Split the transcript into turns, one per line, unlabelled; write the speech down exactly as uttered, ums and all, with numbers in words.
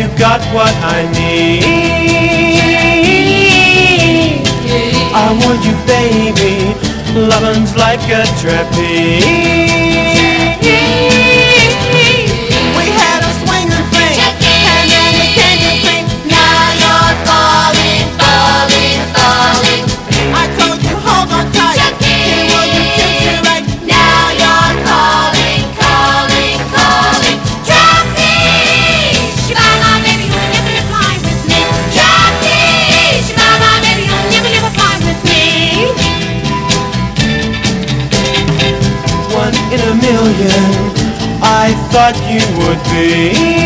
you've got what I need. I want you, baby, lovin's like a trapeze. We had a swinger thing, and then we came to think, now you're falling, falling, falling. I told you, hold on tight, it wasn't too right. Now you're calling, calling, calling. Trapeze! Shabba, baby, you'll never fly with me. Trapeze! Shabba, baby, you'll never, never fly with me. One in a million, I thought you would be.